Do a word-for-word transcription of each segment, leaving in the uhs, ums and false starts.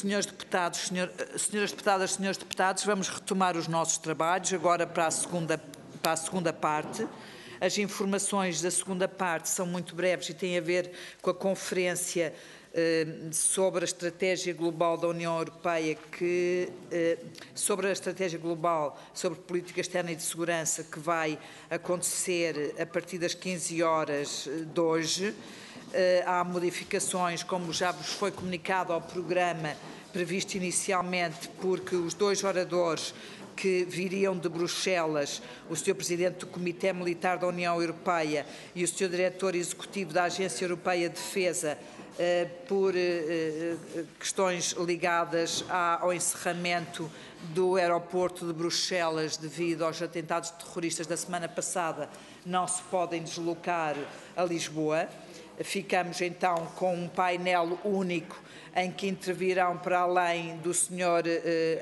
Senhores deputados, senhor, senhoras deputadas, senhores deputados, vamos retomar os nossos trabalhos agora para a segunda, para a segunda parte. As informações da segunda parte são muito breves e têm a ver com a conferência eh, sobre a estratégia global da União Europeia, que, eh, sobre a estratégia global sobre política externa e de segurança, que vai acontecer a partir das quinze horas de hoje. Há modificações, como já vos foi comunicado, ao programa previsto inicialmente, porque os dois oradores que viriam de Bruxelas, o senhor Presidente do Comitê Militar da União Europeia e o senhor Diretor Executivo da Agência Europeia de Defesa, por questões ligadas ao encerramento do aeroporto de Bruxelas devido aos atentados terroristas da semana passada, não se podem deslocar a Lisboa. Ficamos então com um painel único em que intervirão, para além do senhor eh,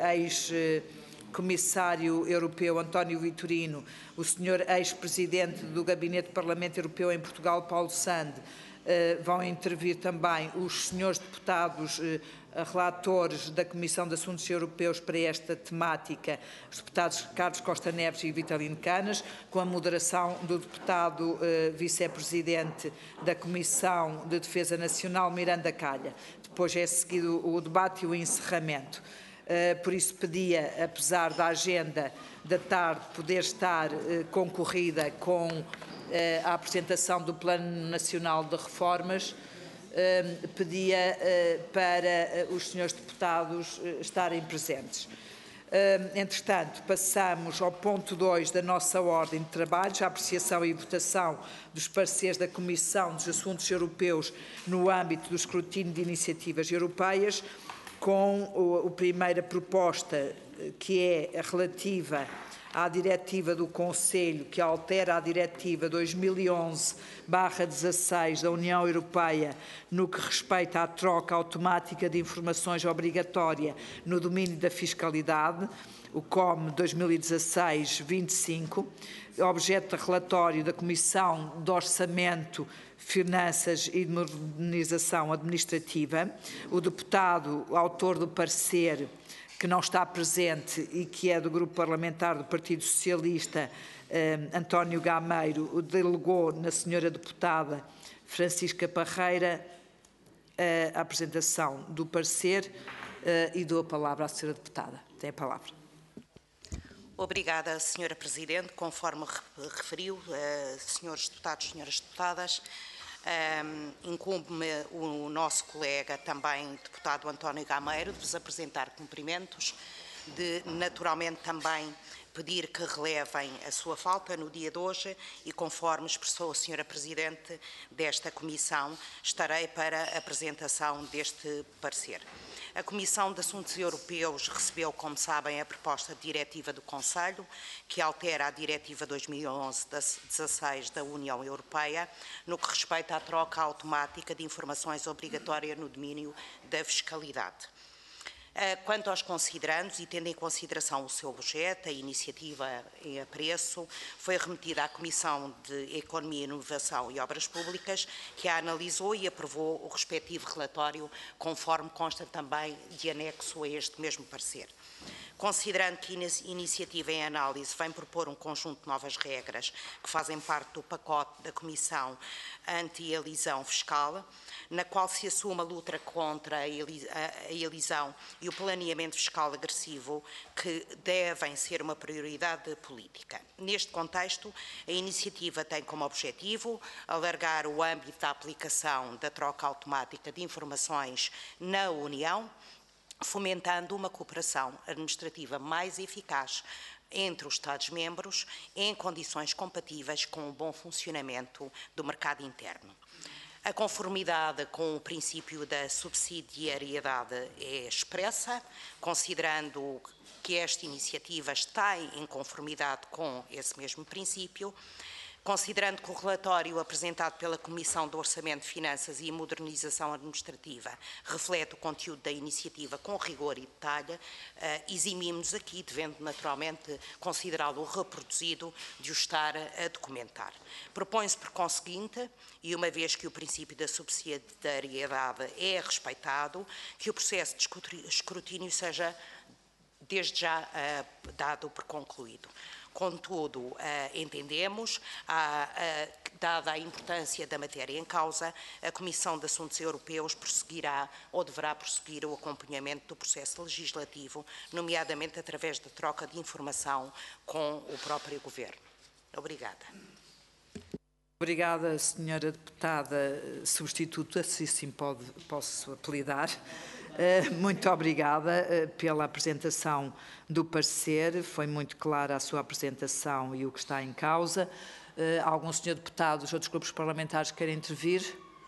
ex-comissário europeu António Vitorino, o senhor ex-presidente do Gabinete do Parlamento Europeu em Portugal, Paulo Sande. Eh, vão intervir também os senhores deputados eh, relatores da Comissão de Assuntos Europeus para esta temática, os deputados Carlos Costa Neves e Vitalino Canas, com a moderação do deputado eh, vice-presidente da Comissão de Defesa Nacional, Miranda Calha. Depois é seguido o debate e o encerramento. Uh, por isso pedia, apesar da agenda da tarde poder estar uh, concorrida com uh, a apresentação do Plano Nacional de Reformas, uh, pedia uh, para uh, os senhores deputados uh, estarem presentes. Uh, entretanto, passamos ao ponto dois da nossa ordem de trabalhos, a apreciação e votação dos pareceres da Comissão dos Assuntos Europeus no âmbito do escrutínio de iniciativas europeias, com a primeira proposta, que é relativa à diretiva do Conselho, que altera a diretiva dois mil e onze barra dezasseis da União Europeia no que respeita à troca automática de informações obrigatória no domínio da fiscalidade, o C O M dois mil e dezasseis vinte e cinco, objeto de relatório da Comissão de Orçamento, Finanças e de Modernização Administrativa. O deputado, autor do parecer, que não está presente e que é do Grupo Parlamentar do Partido Socialista, eh, António Gameiro, delegou na senhora deputada Francisca Parreira eh, a apresentação do parecer eh, e dou a palavra à senhora deputada. Tem a palavra. Obrigada, senhora Presidente. Conforme referiu, uh, senhores deputados, senhoras deputadas, um, incumbe-me o nosso colega, também deputado António Gameiro, de vos apresentar cumprimentos, de naturalmente também pedir que relevem a sua falta no dia de hoje e, conforme expressou a senhora Presidente desta Comissão, estarei para a apresentação deste parecer. A Comissão de Assuntos Europeus recebeu, como sabem, a proposta de diretiva do Conselho, que altera a diretiva dois mil e onze dezasseis da União Europeia, no que respeita à troca automática de informações obrigatórias no domínio da fiscalidade. Quanto aos considerandos, e tendo em consideração o seu objeto, a iniciativa em apreço, foi remetida à Comissão de Economia, Inovação e Obras Públicas, que a analisou e aprovou o respectivo relatório, conforme consta também de anexo a este mesmo parecer. Considerando que a iniciativa em análise vem propor um conjunto de novas regras que fazem parte do pacote da Comissão Anti-Elisão Fiscal, na qual se assume a luta contra a elisão e o planeamento fiscal agressivo, que devem ser uma prioridade política. Neste contexto, a iniciativa tem como objetivo alargar o âmbito da aplicação da troca automática de informações na União, fomentando uma cooperação administrativa mais eficaz entre os Estados-membros em condições compatíveis com o bom funcionamento do mercado interno. A conformidade com o princípio da subsidiariedade é expressa, considerando que esta iniciativa está em conformidade com esse mesmo princípio. Considerando que o relatório apresentado pela Comissão do Orçamento, Finanças e Modernização Administrativa reflete o conteúdo da iniciativa com rigor e detalhe, eh, eximimos aqui, devendo naturalmente considerá-lo reproduzido, de o estar a documentar. Propõe-se, por conseguinte, e uma vez que o princípio da subsidiariedade é respeitado, que o processo de escrutínio seja, desde já, uh, dado por concluído. Contudo, uh, entendemos, uh, uh, dada a importância da matéria em causa, a Comissão de Assuntos Europeus prosseguirá ou deverá prosseguir o acompanhamento do processo legislativo, nomeadamente através da troca de informação com o próprio Governo. Obrigada. Obrigada, senhora deputada substituta, se assim pode, posso apelidar. Muito obrigada pela apresentação do parecer, foi muito clara a sua apresentação e o que está em causa. Algum senhor deputado dos outros grupos parlamentares quer intervir?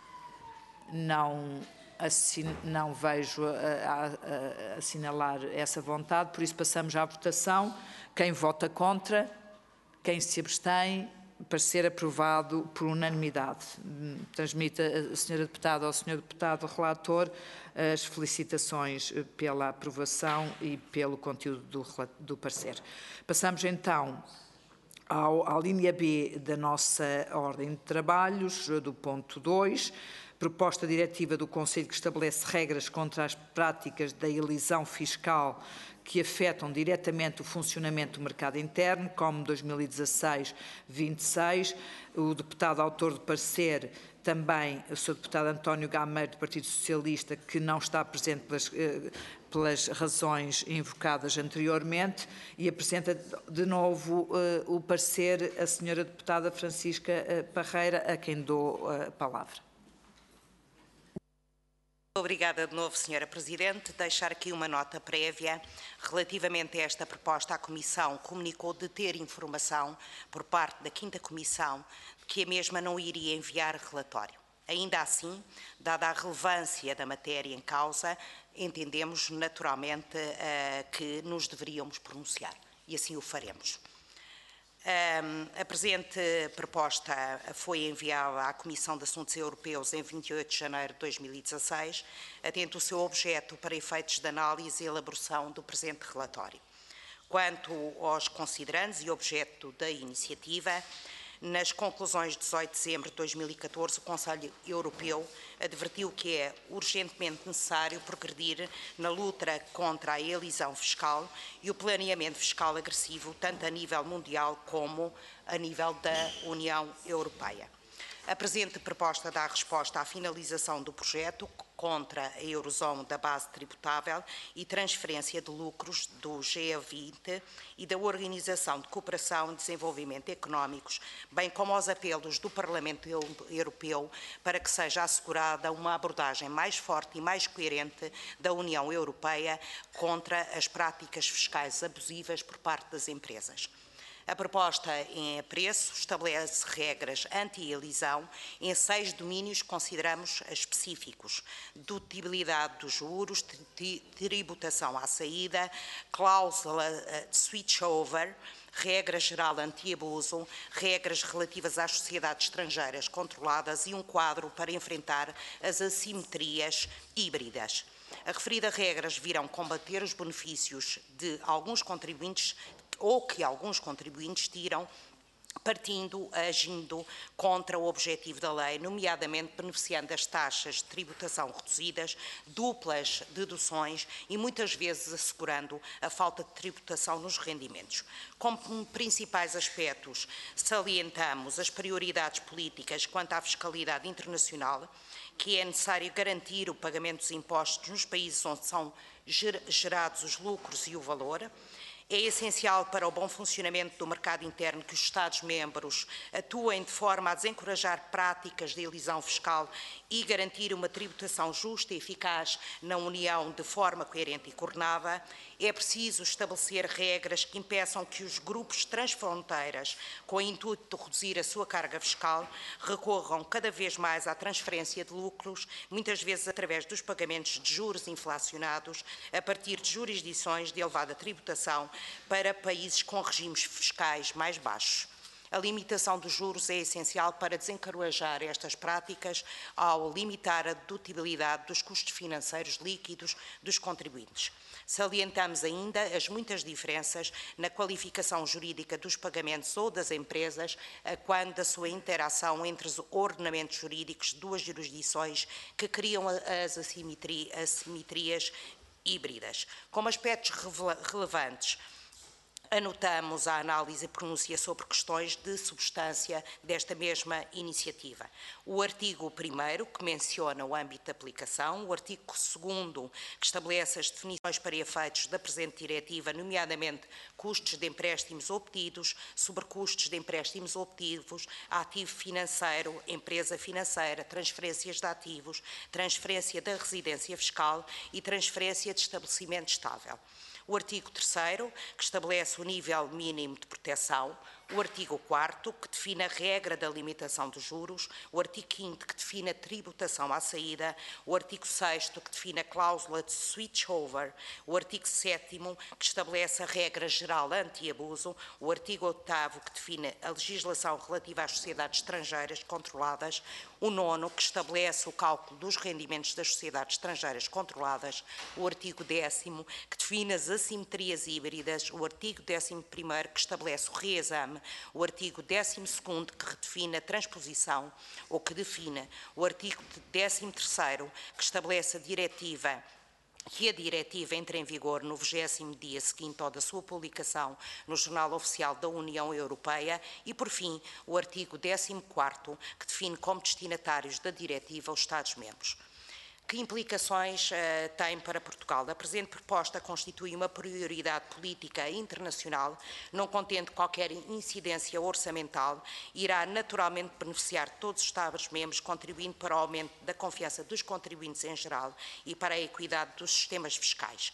Não, assim, não vejo a, a, a assinalar essa vontade, por isso passamos à votação. Quem vota contra? Quem se abstém? Parecer aprovado por unanimidade. Transmite a senhora deputada ao senhor deputado relator as felicitações pela aprovação e pelo conteúdo do, do parecer. Passamos então ao, à linha B da nossa ordem de trabalhos, do ponto dois, proposta diretiva do Conselho que estabelece regras contra as práticas da elisão fiscal que afetam diretamente o funcionamento do mercado interno, como dois mil e dezasseis vinte e seis. O deputado autor do parecer, também o senhor deputado António Gameiro, do Partido Socialista, que não está presente pelas, pelas razões invocadas anteriormente, e apresenta de novo o parecer a senhora deputada Francisca Parreira, a quem dou a palavra. Obrigada de novo, senhora Presidente. Deixar aqui uma nota prévia. Relativamente a esta proposta, a Comissão comunicou de ter informação por parte da quinta Comissão de que a mesma não iria enviar relatório. Ainda assim, dada a relevância da matéria em causa, entendemos naturalmente uh, que nos deveríamos pronunciar e assim o faremos. Um, a presente proposta foi enviada à Comissão de Assuntos Europeus em vinte e oito de janeiro de dois mil e dezasseis, atento o seu objeto para efeitos de análise e elaboração do presente relatório. Quanto aos considerandos e objeto da iniciativa, nas conclusões de dezoito de dezembro de dois mil e catorze, o Conselho Europeu advertiu que é urgentemente necessário progredir na luta contra a elisão fiscal e o planeamento fiscal agressivo, tanto a nível mundial como a nível da União Europeia. A presente proposta dá resposta à finalização do projeto contra a Eurozona da base tributável e transferência de lucros do G vinte e da Organização de Cooperação e Desenvolvimento Económicos, bem como aos apelos do Parlamento Europeu para que seja assegurada uma abordagem mais forte e mais coerente da União Europeia contra as práticas fiscais abusivas por parte das empresas. A proposta em apreço estabelece regras anti-elisão em seis domínios que consideramos específicos: dedutibilidade dos juros, tributação à saída, cláusula de switchover, regra geral anti-abuso, regras relativas às sociedades estrangeiras controladas e um quadro para enfrentar as assimetrias híbridas. A referida regras virão combater os benefícios de alguns contribuintes ou que alguns contribuintes tiram, partindo, agindo contra o objetivo da lei, nomeadamente beneficiando das taxas de tributação reduzidas, duplas deduções e muitas vezes assegurando a falta de tributação nos rendimentos. Como principais aspectos, salientamos as prioridades políticas quanto à fiscalidade internacional, que é necessário garantir o pagamento dos impostos nos países onde são gerados os lucros e o valor. É essencial para o bom funcionamento do mercado interno que os Estados-membros atuem de forma a desencorajar práticas de elisão fiscal e garantir uma tributação justa e eficaz na União de forma coerente e coordenada. É preciso estabelecer regras que impeçam que os grupos transfronteiras, com o intuito de reduzir a sua carga fiscal, recorram cada vez mais à transferência de lucros, muitas vezes através dos pagamentos de juros inflacionados, a partir de jurisdições de elevada tributação, para países com regimes fiscais mais baixos. A limitação dos juros é essencial para desencorajar estas práticas ao limitar a dedutibilidade dos custos financeiros líquidos dos contribuintes. Salientamos ainda as muitas diferenças na qualificação jurídica dos pagamentos ou das empresas, a quando da sua interação entre os ordenamentos jurídicos de duas jurisdições que criam as assimetrias híbridas. Como aspectos relevantes, anotamos a análise e pronúncia sobre questões de substância desta mesma iniciativa. O artigo primeiro, que menciona o âmbito de aplicação, o artigo segundo, que estabelece as definições para efeitos da presente diretiva, nomeadamente custos de empréstimos obtidos, sobrecustos de empréstimos obtidos, ativo financeiro, empresa financeira, transferências de ativos, transferência da residência fiscal e transferência de estabelecimento estável. O artigo terceiro, que estabelece o nível mínimo de proteção, o artigo quarto, que define a regra da limitação dos juros, o artigo quinto, que define a tributação à saída, o artigo sexto, que define a cláusula de switchover, o artigo sétimo, que estabelece a regra geral anti-abuso, o artigo oitavo, que define a legislação relativa às sociedades estrangeiras controladas, o nono, que estabelece o cálculo dos rendimentos das sociedades estrangeiras controladas, o artigo décimo, que define as assimetrias híbridas, o artigo décimo primeiro, que estabelece o reexame, o artigo décimo segundo, que redefine a transposição, ou que define, o artigo décimo terceiro, que estabelece a diretiva que a diretiva entre em vigor no vigésimo dia seguinte ao da sua publicação no Jornal Oficial da União Europeia e, por fim, o artigo décimo quarto, que define como destinatários da diretiva os Estados-membros. Que implicações uh, tem para Portugal? A presente proposta constitui uma prioridade política internacional, não contendo qualquer incidência orçamental, irá naturalmente beneficiar todos os Estados-membros, contribuindo para o aumento da confiança dos contribuintes em geral e para a equidade dos sistemas fiscais.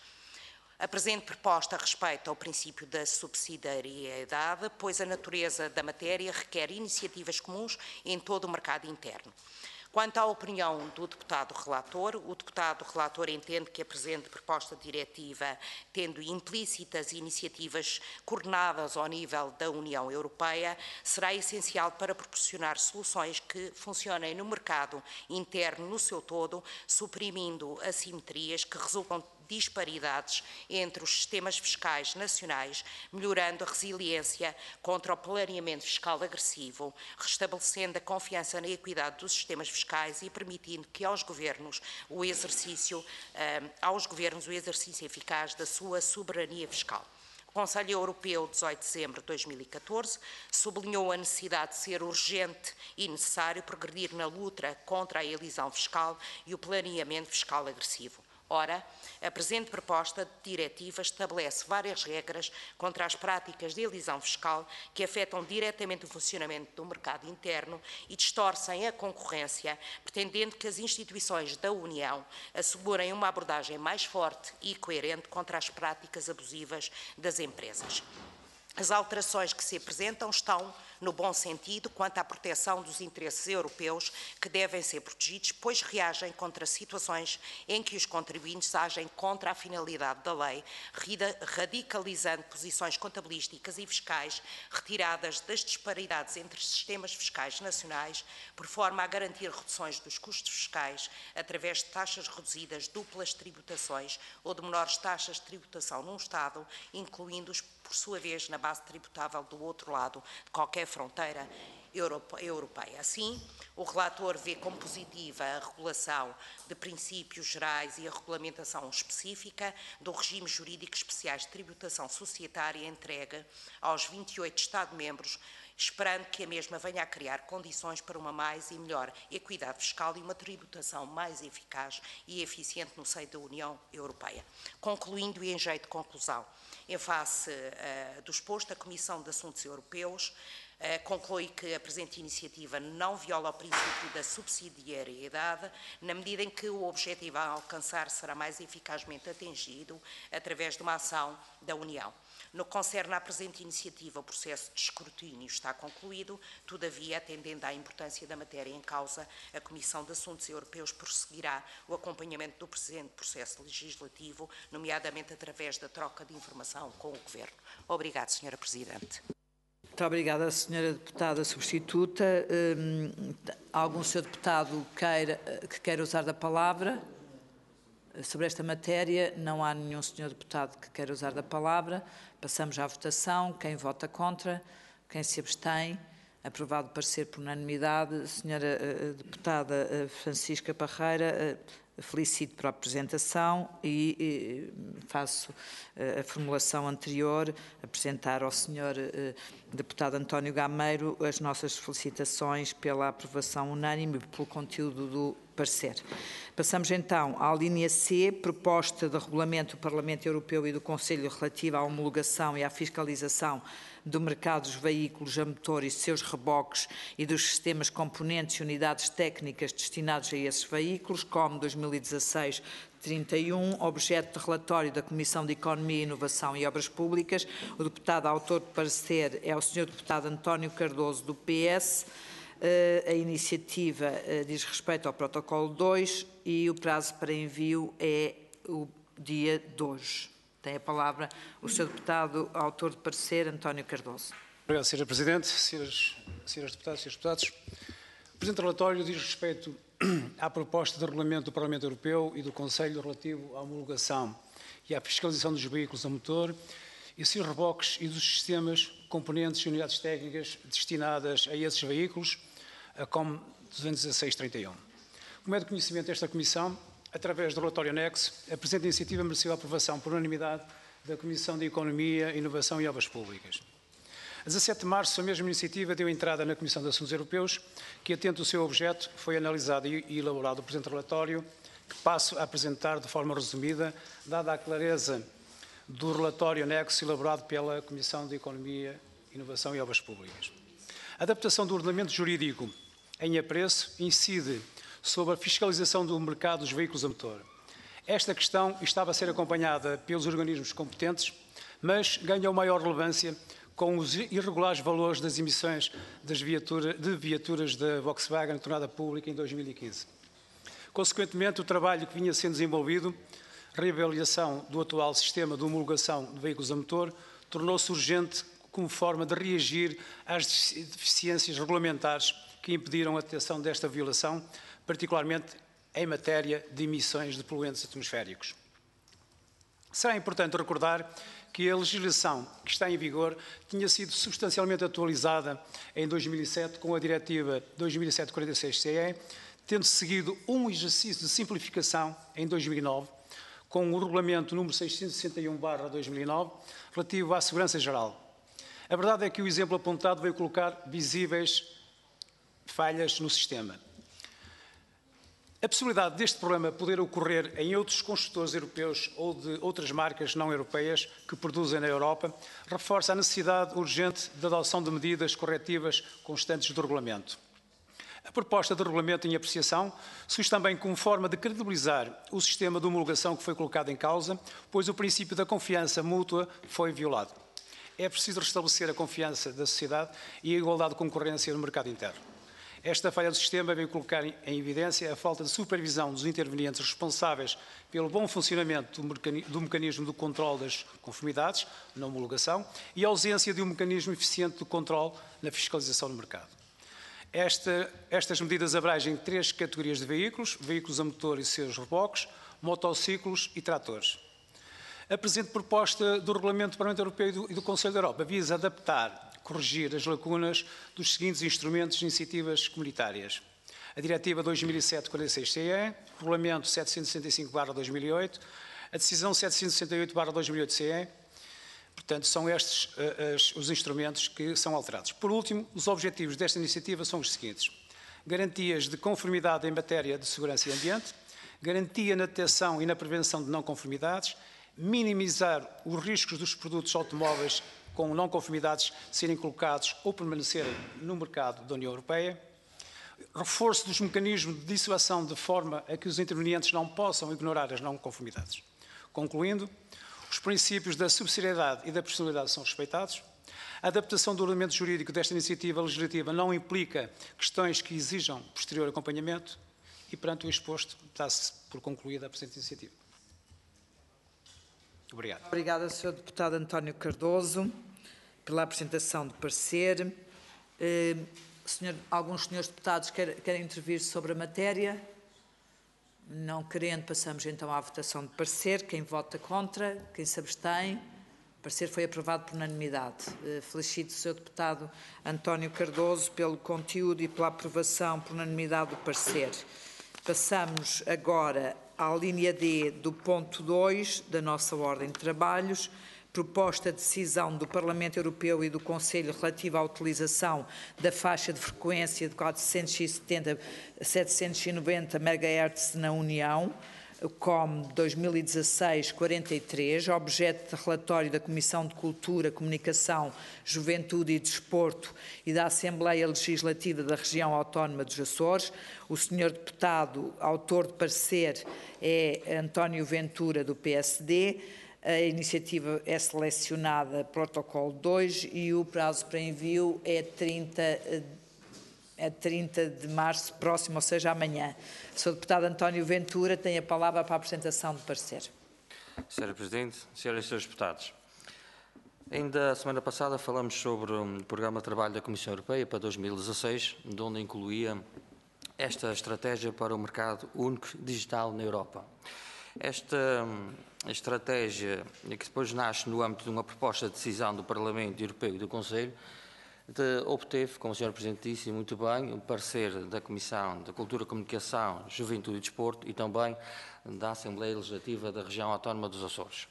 A presente proposta respeita ao princípio da subsidiariedade, pois a natureza da matéria requer iniciativas comuns em todo o mercado interno. Quanto à opinião do deputado relator, o deputado relator entende que a presente proposta de diretiva, tendo implícitas iniciativas coordenadas ao nível da União Europeia, será essencial para proporcionar soluções que funcionem no mercado interno no seu todo, suprimindo assimetrias que resultam disparidades entre os sistemas fiscais nacionais, melhorando a resiliência contra o planeamento fiscal agressivo, restabelecendo a confiança na equidade dos sistemas fiscais e permitindo que aos governos o exercício, eh, aos governos o exercício eficaz da sua soberania fiscal. O Conselho Europeu, dezoito de dezembro de dois mil e catorze, sublinhou a necessidade de ser urgente e necessário progredir na luta contra a elisão fiscal e o planeamento fiscal agressivo. Ora, a presente proposta de diretiva estabelece várias regras contra as práticas de elisão fiscal que afetam diretamente o funcionamento do mercado interno e distorcem a concorrência, pretendendo que as instituições da União assegurem uma abordagem mais forte e coerente contra as práticas abusivas das empresas. As alterações que se apresentam estão no bom sentido quanto à proteção dos interesses europeus que devem ser protegidos, pois reagem contra situações em que os contribuintes agem contra a finalidade da lei, radicalizando posições contabilísticas e fiscais retiradas das disparidades entre os sistemas fiscais nacionais, por forma a garantir reduções dos custos fiscais através de taxas reduzidas, duplas tributações ou de menores taxas de tributação num Estado, incluindo-os, por sua vez, na base tributável do outro lado de qualquer fronteira europeia. Assim, o relator vê como positiva a regulação de princípios gerais e a regulamentação específica do regime jurídico especiais de tributação societária entregue aos vinte e oito Estados-membros, esperando que a mesma venha a criar condições para uma mais e melhor equidade fiscal e uma tributação mais eficaz e eficiente no seio da União Europeia. Concluindo e em jeito de conclusão, em face uh, do exposto, a Comissão de Assuntos Europeus uh, conclui que a presente iniciativa não viola o princípio da subsidiariedade, na medida em que o objetivo a alcançar será mais eficazmente atingido através de uma ação da União. No que concerne à presente iniciativa, o processo de escrutínio está concluído, todavia, atendendo à importância da matéria em causa, a Comissão de Assuntos Europeus prosseguirá o acompanhamento do presente processo legislativo, nomeadamente através da troca de informação com o Governo. Obrigado, senhora Presidente. Muito obrigada, senhora deputada substituta. Hum, algum senhor deputado queira, que queira usar da palavra sobre esta matéria? Não há nenhum senhor deputado que queira usar da palavra. Passamos à votação. Quem vota contra? Quem se abstém? Aprovado o parecer por unanimidade. Senhora uh, deputada uh, Francisca Parreira, uh, felicito por a apresentação e, e faço uh, a formulação anterior, apresentar ao senhor uh, deputado António Gameiro as nossas felicitações pela aprovação unânime e pelo conteúdo do parecer. Passamos então à linha C, proposta de regulamento do Parlamento Europeu e do Conselho relativa à homologação e à fiscalização do mercado dos veículos a motor e seus reboques e dos sistemas componentes e unidades técnicas destinados a esses veículos, como dois mil e dezasseis trinta e um, objeto de relatório da Comissão de Economia, Inovação e Obras Públicas. O deputado autor de parecer é o senhor deputado António Cardoso, do P S. Uh, a iniciativa uh, diz respeito ao protocolo dois e o prazo para envio é o dia de hoje. Tem a palavra o senhor deputado autor de parecer, António Cardoso. Obrigado, senhora Presidente, senhoras, senhoras deputadas e senhores deputados. O presente relatório diz respeito à proposta de regulamento do Parlamento Europeu e do Conselho relativo à homologação e à fiscalização dos veículos a motor e seus reboques e dos sistemas, componentes e unidades técnicas destinadas a esses veículos, como duzentos e dezasseis trinta e um. Como é de conhecimento desta Comissão, através do relatório anexo, a presente iniciativa mereceu a aprovação por unanimidade da Comissão de Economia, Inovação e Obras Públicas. A dezassete de março, a mesma iniciativa deu entrada na Comissão de Assuntos Europeus, que, atento ao seu objeto, foi analisado e elaborado o presente relatório, que passo a apresentar de forma resumida, dada a clareza do relatório anexo elaborado pela Comissão de Economia, Inovação e Obras Públicas. A adaptação do ordenamento jurídico em apreço incide sobre a fiscalização do mercado dos veículos a motor. Esta questão estava a ser acompanhada pelos organismos competentes, mas ganhou maior relevância com os irregulares valores das emissões das viatura, de viaturas da Volkswagen tornada pública em dois mil e quinze. Consequentemente, o trabalho que vinha sendo desenvolvido, reavaliação do atual sistema de homologação de veículos a motor, tornou-se urgente como forma de reagir às deficiências regulamentares que impediram a detecção desta violação, particularmente em matéria de emissões de poluentes atmosféricos. Será importante recordar que a legislação que está em vigor tinha sido substancialmente atualizada em dois mil e sete com a Diretiva dois mil e sete quarenta e seis C E, tendo seguido um exercício de simplificação em dois mil e nove, com o Regulamento número seiscentos e sessenta e um barra dois mil e nove, relativo à segurança geral. A verdade é que o exemplo apontado veio colocar visíveis falhas no sistema. A possibilidade deste problema poder ocorrer em outros construtores europeus ou de outras marcas não europeias que produzem na Europa reforça a necessidade urgente de adoção de medidas corretivas constantes do regulamento. A proposta de regulamento em apreciação surge também como forma de credibilizar o sistema de homologação que foi colocado em causa, pois o princípio da confiança mútua foi violado. É preciso restabelecer a confiança da sociedade e a igualdade de concorrência no mercado interno. Esta falha do sistema veio colocar em evidência a falta de supervisão dos intervenientes responsáveis pelo bom funcionamento do mecanismo de controle das conformidades na homologação e a ausência de um mecanismo eficiente de controle na fiscalização do mercado. Esta, estas medidas abrangem três categorias de veículos: veículos a motor e seus reboques, motociclos e tratores. A presente proposta do Regulamento do Parlamento Europeu e do, e do Conselho da Europa visa adaptar, corrigir as lacunas dos seguintes instrumentos de iniciativas comunitárias: a Diretiva dois mil e sete quarenta e seis C E, o Regulamento setecentos e sessenta e cinco barra dois mil e oito, a Decisão setecentos e sessenta e oito barra dois mil e oito C E. Portanto, são estes uh, as, os instrumentos que são alterados. Por último, os objetivos desta iniciativa são os seguintes: garantias de conformidade em matéria de segurança e ambiente, garantia na detecção e na prevenção de não conformidades, minimizar os riscos dos produtos automóveis com não conformidades serem colocados ou permanecerem no mercado da União Europeia, reforço dos mecanismos de dissuasão de forma a que os intervenientes não possam ignorar as não conformidades. Concluindo, os princípios da subsidiariedade e da proporcionalidade são respeitados, a adaptação do ordenamento jurídico desta iniciativa legislativa não implica questões que exijam posterior acompanhamento e, perante o exposto, dá-se por concluída a presente iniciativa. Obrigado. Obrigada, senhor deputado António Cardoso. pela apresentação do parecer. Eh, senhor, alguns senhores deputados querem, querem intervir sobre a matéria? Não querendo, passamos então à votação de parecer. Quem vota contra? Quem se abstém? O parecer foi aprovado por unanimidade. Eh, felicito o senhor deputado António Cardoso pelo conteúdo e pela aprovação por unanimidade do parecer. Passamos agora à linha D do ponto dois da nossa ordem de trabalhos, proposta de decisão do Parlamento Europeu e do Conselho relativa à utilização da faixa de frequência de quatrocentos e setenta a setecentos e noventa megahertz na União, o C O M dois mil e dezasseis quarenta e três, objeto de relatório da Comissão de Cultura, Comunicação, Juventude e Desporto e da Assembleia Legislativa da Região Autónoma dos Açores. O senhor deputado, autor de parecer, é António Ventura, do P S D. A iniciativa é selecionada protocolo dois e o prazo para envio é trinta, é trinta de março próximo, ou seja, amanhã. O senhor deputado António Ventura tem a palavra para a apresentação do parecer. senhora Presidente, senhoras e senhores deputados, ainda a semana passada falamos sobre o Programa de Trabalho da Comissão Europeia para dois mil e dezasseis, onde incluía esta estratégia para o mercado único digital na Europa. Esta estratégia, que depois nasce no âmbito de uma proposta de decisão do Parlamento Europeu e do Conselho, de, obteve, como o senhor Presidente disse muito bem, o parecer da Comissão da Cultura, Comunicação, Juventude e Desporto e também da Assembleia Legislativa da Região Autónoma dos Açores.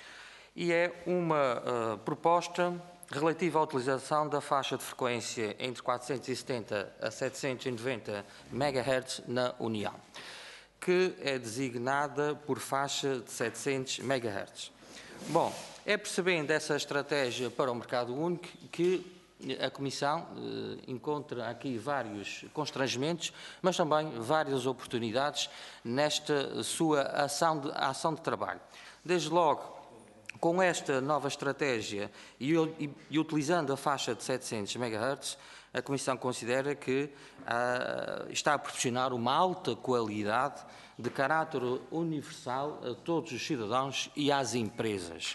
E é uma uh, proposta relativa à utilização da faixa de frequência entre quatrocentos e setenta a setecentos e noventa megahertz na União, que é designada por faixa de setecentos megahertz. Bom, é percebendo essa estratégia para o mercado único que a Comissão eh, encontra aqui vários constrangimentos, mas também várias oportunidades nesta sua ação de, ação de trabalho. Desde logo, com esta nova estratégia e, e, e utilizando a faixa de setecentos megahertz, a Comissão considera que ah, está a proporcionar uma alta qualidade de caráter universal a todos os cidadãos e às empresas.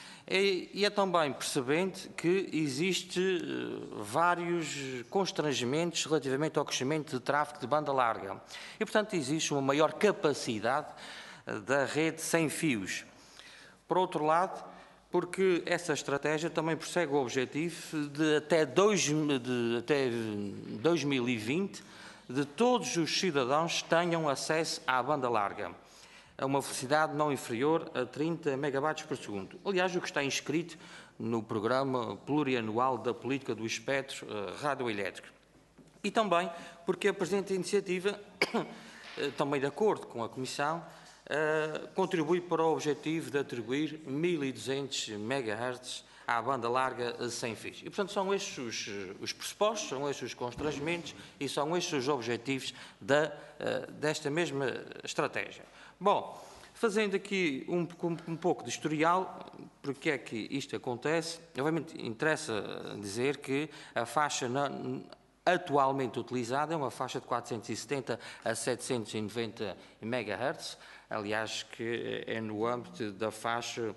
E, e é também percebendo que existe uh, vários constrangimentos relativamente ao crescimento de tráfego de banda larga. E, portanto, existe uma maior capacidade uh, da rede sem fios. Por outro lado, porque essa estratégia também persegue o objetivo de até, dois, de, até dois mil e vinte de todos os cidadãos tenham acesso à banda larga, a uma velocidade não inferior a trinta megabytes por segundo. Aliás, o que está inscrito no programa plurianual da política do espectro uh, radioelétrico. E também porque a presente iniciativa, também de acordo com a Comissão, uh, contribui para o objetivo de atribuir mil e duzentos megahertz à banda larga sem fios. E, portanto, são estes os, os pressupostos, são estes os constrangimentos e são estes os objetivos da, uh, desta mesma estratégia. Bom, fazendo aqui um, um pouco de historial, porque é que isto acontece, obviamente interessa dizer que a faixa na, atualmente utilizada é uma faixa de quatrocentos e setenta a setecentos e noventa megahertz, aliás, que é no âmbito da faixa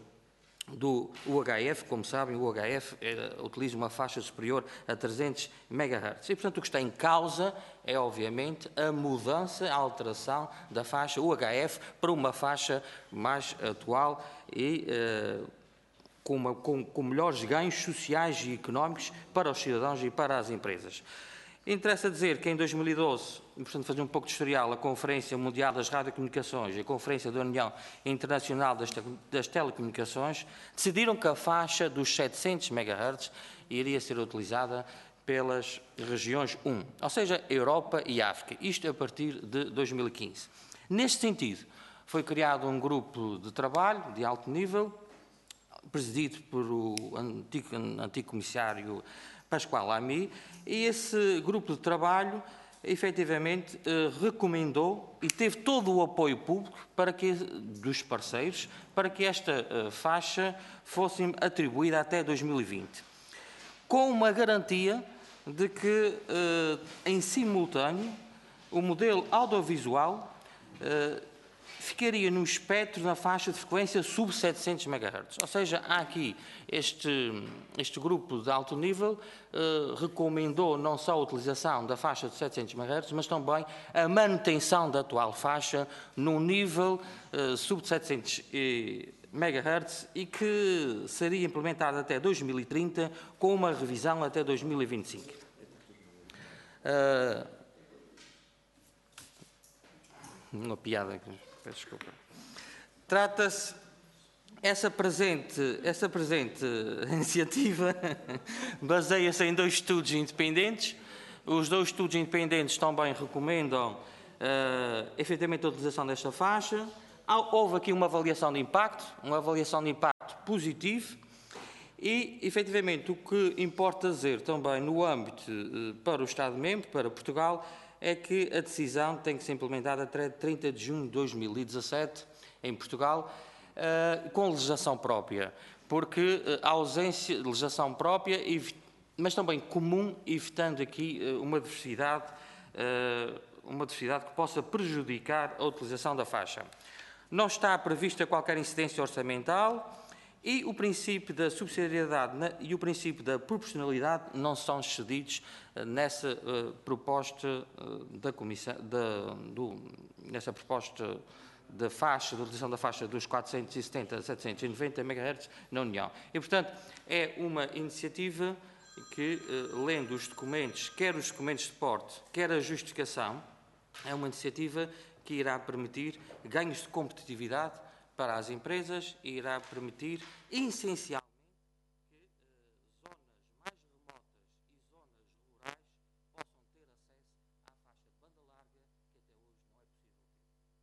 do U H F. Como sabem, o U H F é, utiliza uma faixa superior a trezentos megahertz. E, portanto, o que está em causa é, obviamente, a mudança, a alteração da faixa U H F para uma faixa mais atual e eh, com, uma, com, com melhores ganhos sociais e económicos para os cidadãos e para as empresas. Interessa dizer que em dois mil e doze, portanto, fazer um pouco de historial, a Conferência Mundial das Radiocomunicações e a Conferência da União Internacional das, Te das Telecomunicações decidiram que a faixa dos setecentos megahertz iria ser utilizada pelas regiões um, ou seja, Europa e África, isto a partir de dois mil e quinze. Neste sentido, foi criado um grupo de trabalho de alto nível, presidido por o antigo, antigo comissário Pascoal Lamy, e esse grupo de trabalho efetivamente recomendou e teve todo o apoio público para que, dos parceiros para que esta faixa fosse atribuída até dois mil e vinte, com uma garantia de que, em simultâneo, o modelo audiovisual ficaria no espectro na faixa de frequência sub setecentos megahertz. Ou seja, há aqui este, este grupo de alto nível eh, recomendou não só a utilização da faixa de setecentos megahertz, mas também a manutenção da atual faixa num nível eh, sub setecentos megahertz e que seria implementada até dois mil e trinta com uma revisão até dois mil e vinte e cinco. Uh, uma piada, peço desculpa. Trata-se, essa presente, essa presente iniciativa baseia-se em dois estudos independentes. Os dois estudos independentes também recomendam uh, efetivamente a utilização desta faixa. Houve aqui uma avaliação de impacto, uma avaliação de impacto positivo e, efetivamente, o que importa dizer também no âmbito uh, para o Estado-membro, para Portugal, é que a decisão tem que ser implementada até trinta de junho de dois mil e dezassete, em Portugal, uh, com legislação própria, porque uh, a ausência de legislação própria, mas também comum, evitando aqui uh, uma diversidade, uh, uma diversidade que possa prejudicar a utilização da faixa. Não está prevista qualquer incidência orçamental e o princípio da subsidiariedade e o princípio da proporcionalidade não são excedidos uh, nessa uh, proposta uh, da Comissão, da, do, nessa proposta da faixa, da utilização da faixa dos quatrocentos e setenta a setecentos e noventa megahertz na União. E, portanto, é uma iniciativa que, uh, lendo os documentos, quer os documentos de porte, quer a justificação, é uma iniciativa que irá permitir ganhos de competitividade para as empresas e irá permitir, essencialmente, que uh, zonas mais remotas e zonas rurais possam ter acesso à faixa de banda larga que até hoje não é possível ter.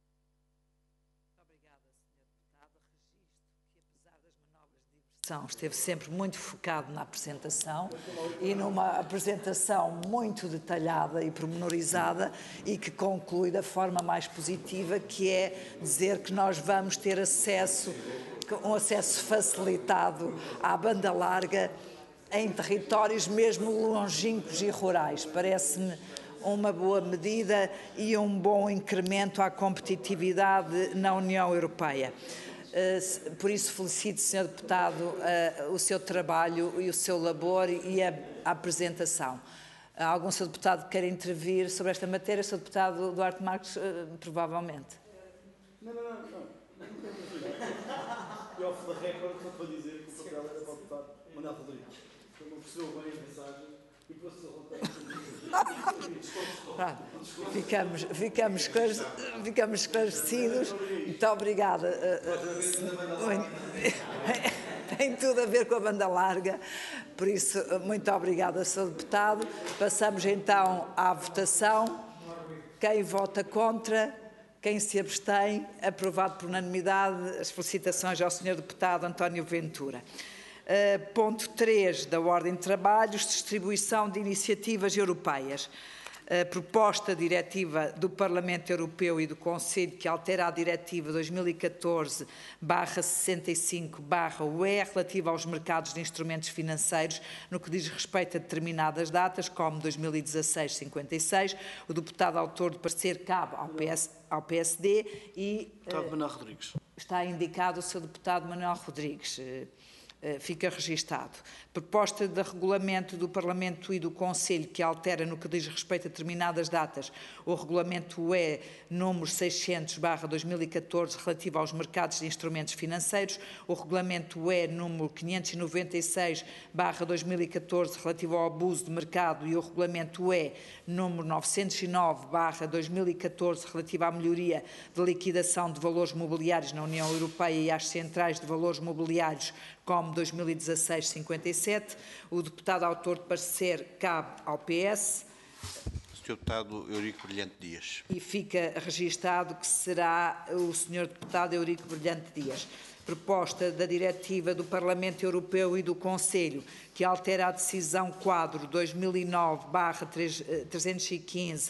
Muito obrigada, senhor Deputado. Registro que, apesar das manobras de diversão, esteve sempre muito focado na apresentação e numa apresentação muito detalhada e pormenorizada e que conclui da forma mais positiva, que é dizer que nós vamos ter acesso, um acesso facilitado à banda larga em territórios mesmo longínquos e rurais. Parece-me uma boa medida e um bom incremento à competitividade na União Europeia. Por isso felicito, senhor Deputado, o seu trabalho e o seu labor e a apresentação. Algum senhor Deputado que queira intervir sobre esta matéria? senhor Deputado Duarte Marques, provavelmente. Não, não, não. não. E off the record, só para dizer que o papel era para o deputado Manuel Rodrigues. Ele não percebeu bem a mensagem e depois se ficamos, ficamos, esclarec ficamos esclarecidos. Muito obrigada. Tem tudo a ver com a banda larga, por isso, muito obrigada, senhor Deputado. Passamos então à votação. Quem vota contra? Quem se abstém? Aprovado por unanimidade. As felicitações ao senhor Deputado António Ventura. Uh, ponto três da Ordem de Trabalhos, distribuição de iniciativas europeias. A proposta diretiva do Parlamento Europeu e do Conselho que altera a Diretiva dois mil e catorze barra sessenta e cinco barra U E relativa aos mercados de instrumentos financeiros no que diz respeito a determinadas datas, como dois mil e dezasseis cinquenta e seis. O deputado autor do parecer cabe ao, P S, ao P S D e deputado Manuel Rodrigues. Está indicado o seu deputado Manuel Rodrigues. Fica registado. Proposta de regulamento do Parlamento e do Conselho que altera no que diz respeito a determinadas datas o regulamento U E número seiscentos barra dois mil e catorze relativo aos mercados de instrumentos financeiros, o regulamento U E número quinhentos e noventa e seis barra dois mil e catorze relativo ao abuso de mercado e o regulamento U E número novecentos e nove barra dois mil e catorze relativo à melhoria de liquidação de valores mobiliários na União Europeia e às centrais de valores mobiliários, como dois mil e dezasseis cinquenta e sete. O deputado autor de parecer cabe ao P S. senhor Deputado Eurico Brilhante Dias. E fica registado que será o senhor Deputado Eurico Brilhante Dias. Proposta da Diretiva do Parlamento Europeu e do Conselho que altera a decisão quadro dois mil e nove barra trezentos e quinze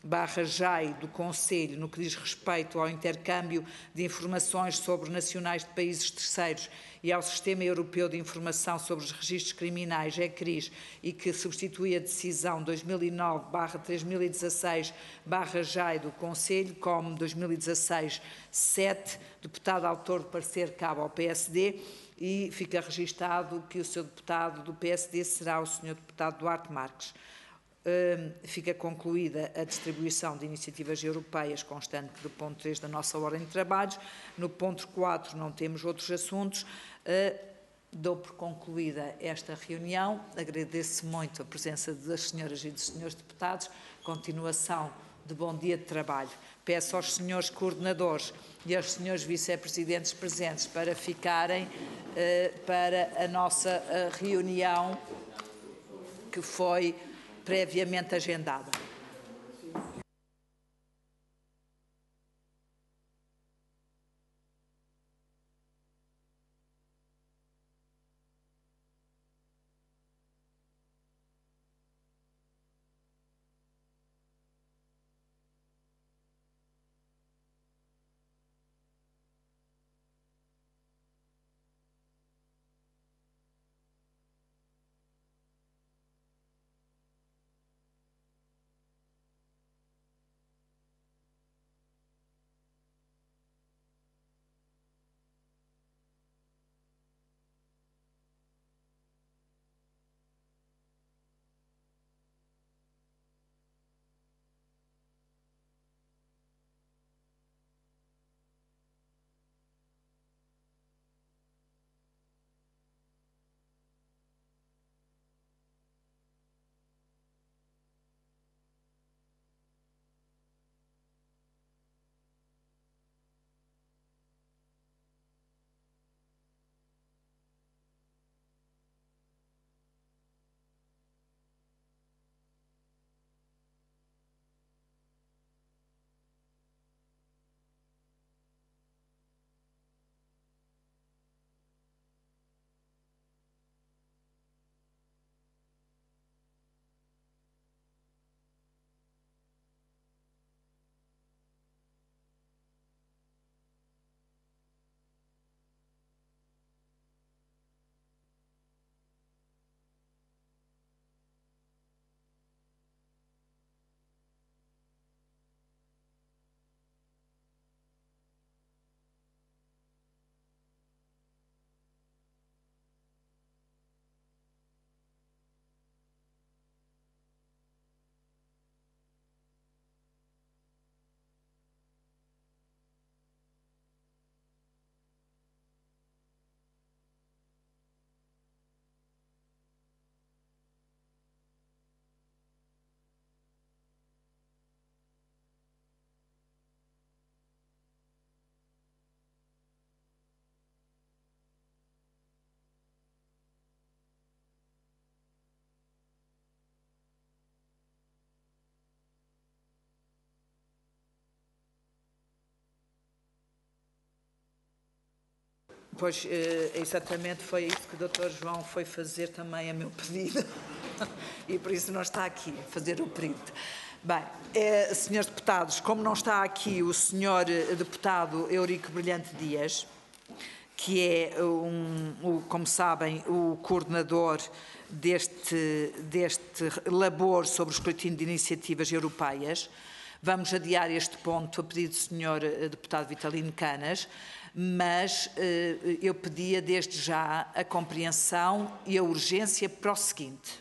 barra J A I do Conselho no que diz respeito ao intercâmbio de informações sobre nacionais de países terceiros e ao Sistema Europeu de Informação sobre os Registros Criminais, ECRIS, e que substitui a decisão dois mil e nove barra três mil e dezasseis barra J A I do Conselho, como dois mil e dezasseis sete, deputado autor de parecer cabe ao P S D, e fica registado que o seu deputado do P S D será o senhor deputado Duarte Marques. Uh, fica concluída a distribuição de iniciativas europeias constante do ponto três da nossa ordem de trabalhos. No ponto quatro não temos outros assuntos. Uh, dou por concluída esta reunião. Agradeço muito a presença das senhoras e dos senhores deputados. Continuação de bom dia de trabalho. Peço aos senhores coordenadores e aos senhores vice-presidentes presentes para ficarem uh, para a nossa uh, reunião que foi previamente agendada. Pois, exatamente foi isso que o doutor João foi fazer também a meu pedido e por isso não está aqui a fazer o pedido. Bem, é, senhores deputados, como não está aqui o senhor deputado Eurico Brilhante Dias, que é, um, o, como sabem, o coordenador deste, deste labor sobre o escrutínio de iniciativas europeias, vamos adiar este ponto a pedido do senhor deputado Vitalino Canas, mas eh, eu pedia desde já a compreensão e a urgência para o seguinte: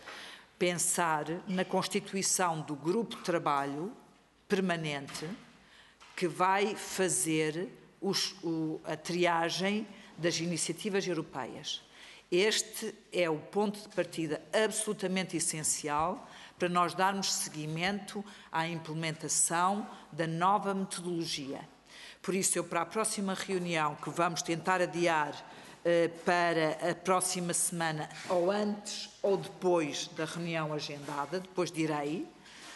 pensar na constituição do grupo de trabalho permanente que vai fazer os, o, a triagem das iniciativas europeias. Este é o ponto de partida absolutamente essencial para nós darmos seguimento à implementação da nova metodologia. Por isso, eu para a próxima reunião, que vamos tentar adiar eh, para a próxima semana, ou antes ou depois da reunião agendada, depois direi,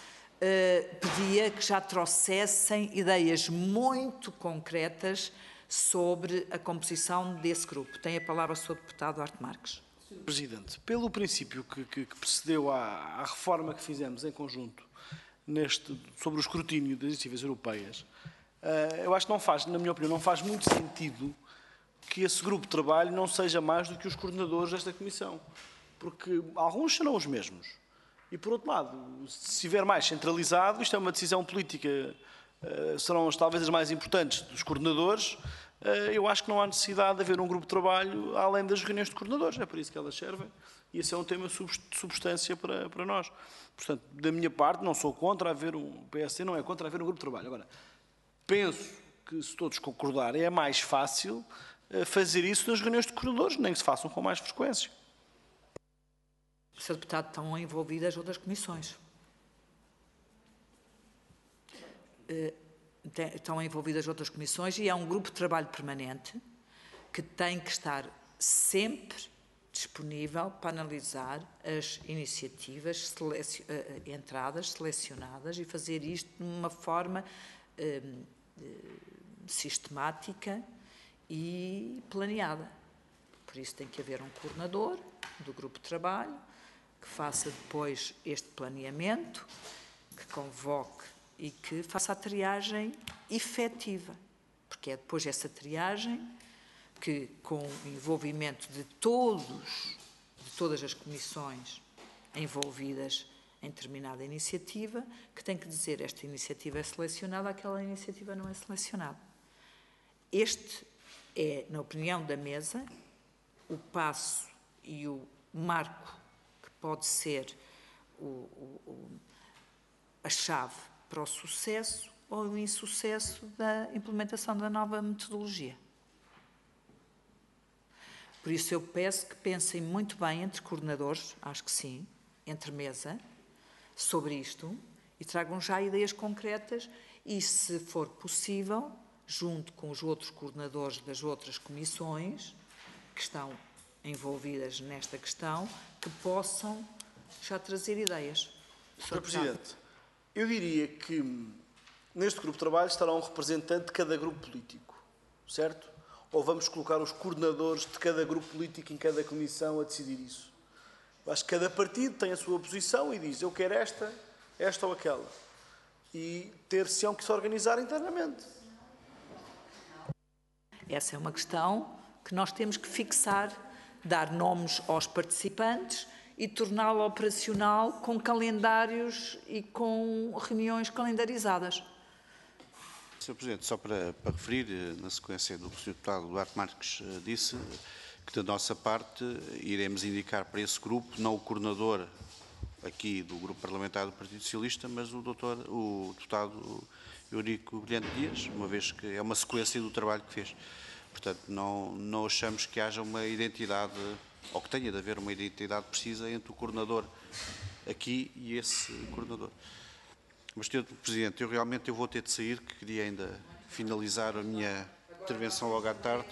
eh, pedia que já trouxessem ideias muito concretas sobre a composição desse grupo. Tem a palavra o senhor deputado Duarte Marques. senhor Presidente, pelo princípio que, que, que precedeu à, à reforma que fizemos em conjunto neste, sobre o escrutínio das iniciativas europeias, eu acho que não faz, na minha opinião, não faz muito sentido que esse grupo de trabalho não seja mais do que os coordenadores desta Comissão, porque alguns serão os mesmos. E, por outro lado, se estiver mais centralizado, isto é uma decisão política, serão talvez as mais importantes dos coordenadores, eu acho que não há necessidade de haver um grupo de trabalho além das reuniões de coordenadores, é por isso que elas servem, e esse é um tema de substância para, para nós. Portanto, da minha parte, não sou contra haver um, o P S C não é contra haver um grupo de trabalho. Agora, penso que se todos concordarem é mais fácil fazer isso nas reuniões de coordenadores, nem que se façam com mais frequência. senhor Deputado, estão envolvidas outras comissões. Estão envolvidas outras comissões e há um grupo de trabalho permanente que tem que estar sempre disponível para analisar as iniciativas seleci- entradas, selecionadas e fazer isto de uma forma eh, sistemática e planeada. Por isso tem que haver um coordenador do grupo de trabalho que faça depois este planeamento, que convoque e que faça a triagem efetiva, porque é depois essa triagem que, com o envolvimento de todos, de todas as comissões envolvidas em determinada iniciativa, que tem que dizer esta iniciativa é selecionada, aquela iniciativa não é selecionada. Este é, na opinião da mesa, o passo e o marco que pode ser o, o, o, a chave para o sucesso ou o insucesso da implementação da nova metodologia. Por isso eu peço que pensem muito bem entre coordenadores, acho que sim, entre mesa, sobre isto e tragam já ideias concretas e, se for possível, junto com os outros coordenadores das outras comissões que estão envolvidas nesta questão, que possam já trazer ideias. senhor Presidente, eu diria que neste grupo de trabalho estará um representante de cada grupo político, certo? Ou vamos colocar os coordenadores de cada grupo político em cada comissão a decidir isso? Eu acho que cada partido tem a sua posição e diz, eu quero esta, esta ou aquela. E ter-se-ão que se organizar internamente. Essa é uma questão que nós temos que fixar, dar nomes aos participantes e torná-la operacional com calendários e com reuniões calendarizadas. senhor Presidente, só para, para referir, na sequência do que o senhor Deputado Duarte Marques disse, que da nossa parte iremos indicar para esse grupo, não o coordenador aqui do Grupo Parlamentar do Partido Socialista, mas o, doutor, o Deputado Eurico Brilhante Dias, uma vez que é uma sequência do trabalho que fez. Portanto, não, não achamos que haja uma identidade, ou que tenha de haver uma identidade precisa entre o coordenador aqui e esse coordenador. Mas, senhor Presidente, eu realmente eu vou ter de sair, que queria ainda finalizar a minha intervenção logo à tarde.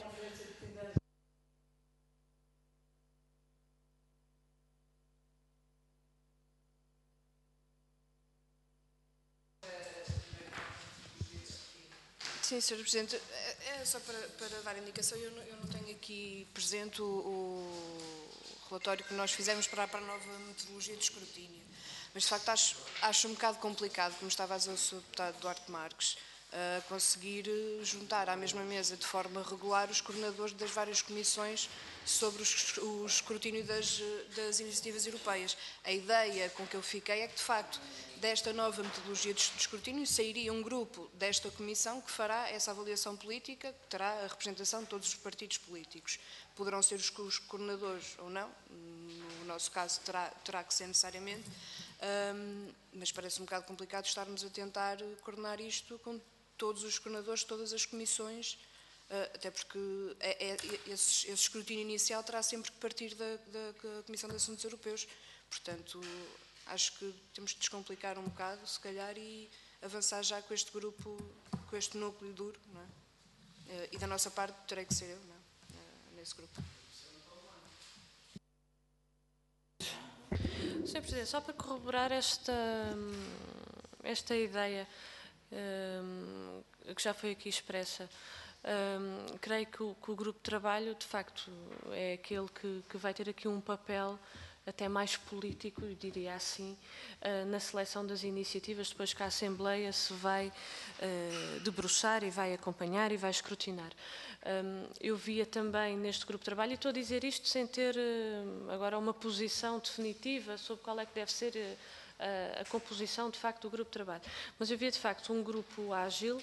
Sim, senhor Presidente, é só para, para dar indicação, eu não, eu não tenho aqui presente o, o relatório que nós fizemos para, para a nova metodologia de escrutínio, mas de facto acho, acho um bocado complicado, como estava a dizer o senhor Deputado Duarte Marques, uh, conseguir juntar à mesma mesa de forma regular os coordenadores das várias comissões sobre o, o escrutínio das, das iniciativas europeias. A ideia com que eu fiquei é que, de facto, desta nova metodologia de escrutínio sairia um grupo desta comissão que fará essa avaliação política, que terá a representação de todos os partidos políticos. Poderão ser os, os coordenadores ou não, no nosso caso terá, terá que ser necessariamente, um, mas parece um bocado complicado estarmos a tentar coordenar isto com todos os coordenadores de todas as comissões, uh, até porque é, é, esse, esse escrutínio inicial terá sempre que partir da, da, da Comissão de Assuntos Europeus. Portanto, acho que temos de descomplicar um bocado, se calhar, e avançar já com este grupo, com este núcleo duro, não é? E da nossa parte terei que ser eu, não é? Nesse grupo. senhor Presidente, só para corroborar esta, esta ideia um, que já foi aqui expressa, um, creio que o, que o grupo de trabalho, de facto, é aquele que, que vai ter aqui um papel até mais político, eu diria assim, na seleção das iniciativas, depois que a Assembleia se vai debruçar e vai acompanhar e vai escrutinar. Eu via também neste grupo de trabalho, e estou a dizer isto sem ter agora uma posição definitiva sobre qual é que deve ser a, a composição de facto do grupo de trabalho, mas eu via de facto um grupo ágil,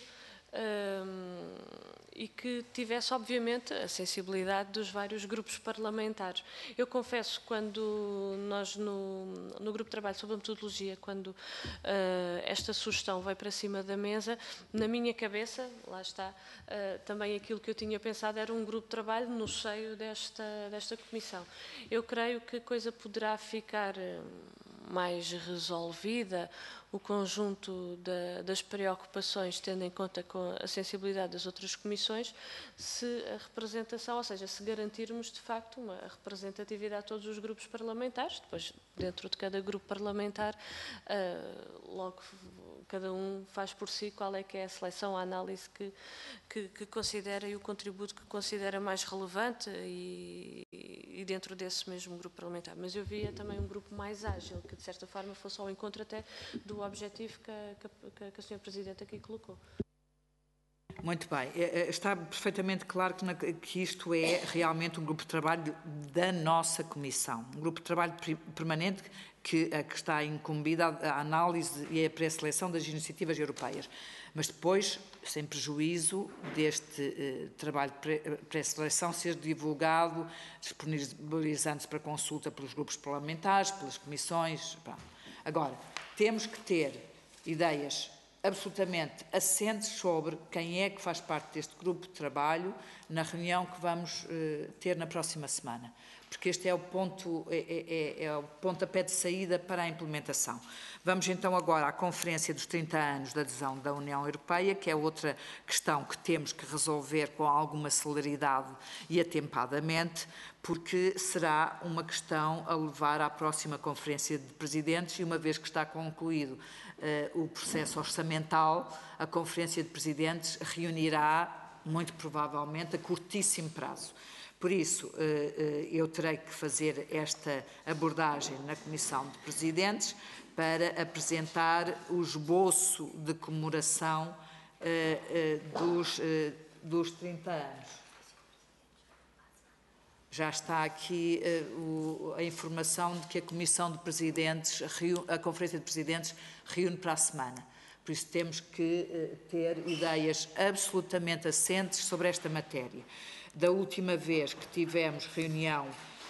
Um, e que tivesse, obviamente, a sensibilidade dos vários grupos parlamentares. Eu confesso, quando nós, no, no grupo de trabalho sobre a metodologia, quando uh, esta sugestão veio para cima da mesa, na minha cabeça, lá está, uh, também aquilo que eu tinha pensado era um grupo de trabalho no seio desta, desta comissão. Eu creio que a coisa poderá ficar mais resolvida, o conjunto da, das preocupações, tendo em conta com a sensibilidade das outras comissões, se a representação, ou seja, se garantirmos de facto uma representatividade a todos os grupos parlamentares, depois dentro de cada grupo parlamentar, uh, logo cada um faz por si qual é que é a seleção, a análise que, que, que considera e o contributo que considera mais relevante e, e dentro desse mesmo grupo parlamentar. Mas eu via também um grupo mais ágil, que de certa forma fosse ao encontro até do objetivo que a, que a, que a senhora Presidente aqui colocou. Muito bem. Está perfeitamente claro que, na, que isto é realmente um grupo de trabalho da nossa Comissão. Um grupo de trabalho permanente que, a que está incumbida a análise e a pré-seleção das iniciativas europeias. Mas depois, sem prejuízo deste eh, trabalho de pré-seleção ser divulgado, disponibilizando-se para consulta pelos grupos parlamentares, pelas comissões. Pronto. Agora, temos que ter ideias absolutamente assentes sobre quem é que faz parte deste grupo de trabalho na reunião que vamos eh, ter na próxima semana, porque este é o ponto, é, é, é o pontapé de saída para a implementação. Vamos então agora à Conferência dos trinta anos da adesão da União Europeia, que é outra questão que temos que resolver com alguma celeridade e atempadamente, porque será uma questão a levar à próxima Conferência de Presidentes e uma vez que está concluído uh, o processo orçamental, a Conferência de Presidentes reunirá, muito provavelmente, a curtíssimo prazo. Por isso, eu terei que fazer esta abordagem na Comissão de Presidentes para apresentar o esboço de comemoração dos, dos trinta anos. Já está aqui a informação de que a Comissão de Presidentes, a Conferência de Presidentes, reúne para a semana. Por isso, temos que ter ideias absolutamente assentes sobre esta matéria. Da última vez que tivemos reunião,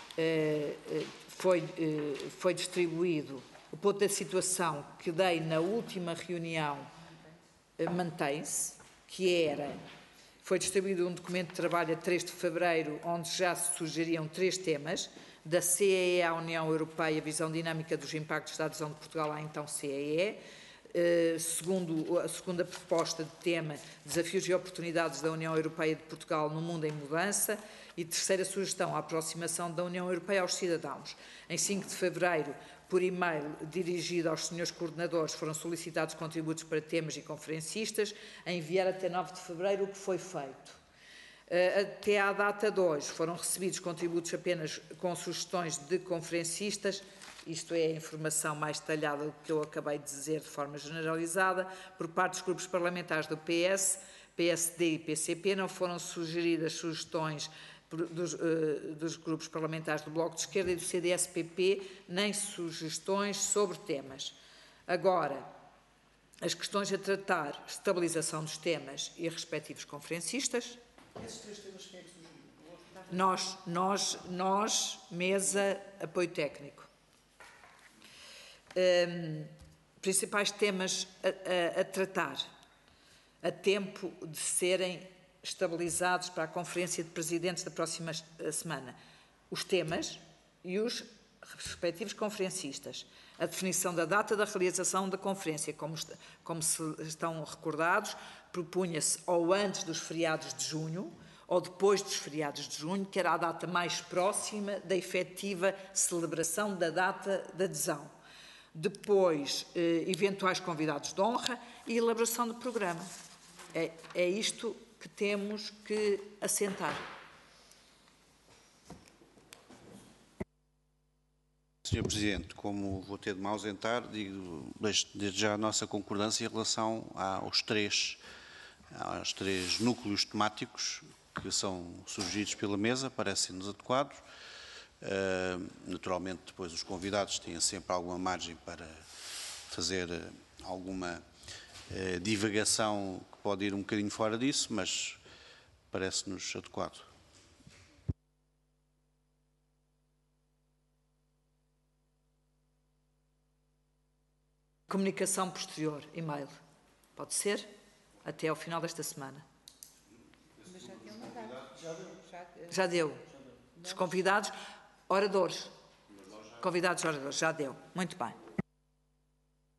foi, foi distribuído o ponto da situação que dei na última reunião, mantém-se, que era, foi distribuído um documento de trabalho a três de fevereiro, onde já se sugeriam três temas, da C E E à União Europeia, visão dinâmica dos impactos da adesão de Portugal à então C E E, Uh, segundo a segunda proposta de tema, desafios e oportunidades da União Europeia de Portugal no mundo em mudança, e terceira sugestão, a aproximação da União Europeia aos cidadãos. Em cinco de fevereiro, por e-mail dirigido aos senhores coordenadores, foram solicitados contributos para temas e conferencistas, a enviar até nove de fevereiro, o que foi feito. Uh, até à data de hoje, foram recebidos contributos apenas com sugestões de conferencistas. Isto é a informação mais detalhada do que eu acabei de dizer de forma generalizada, por parte dos grupos parlamentares do P S, P S D e P C P, não foram sugeridas sugestões dos, uh, dos grupos parlamentares do Bloco de Esquerda e do C D S P P, nem sugestões sobre temas. Agora, as questões a tratar, estabilização dos temas e respectivos conferencistas. Esses três temas quem é que sugeriu? Nós, nós, nós, mesa, apoio técnico. Um, principais temas a, a, a tratar, a tempo de serem estabilizados para a Conferência de Presidentes da próxima semana. Os temas e os respectivos conferencistas. A definição da data da realização da conferência, como, como se estão recordados, propunha-se ou antes dos feriados de junho, ou depois dos feriados de junho, que era a data mais próxima da efetiva celebração da data de adesão. Depois, eh, eventuais convidados de honra e elaboração do programa. É, é isto que temos que assentar. senhor Presidente, como vou ter de me ausentar, digo desde já a nossa concordância em relação aos três, aos três núcleos temáticos que são surgidos pela mesa, parecem-nos adequados. Uh, naturalmente, depois os convidados têm sempre alguma margem para fazer alguma uh, divagação que pode ir um bocadinho fora disso, mas parece-nos adequado. Comunicação posterior, e-mail. Pode ser? Até ao final desta semana. Já deu. Dos convidados, oradores. Convidados, oradores, já deu. Muito bem.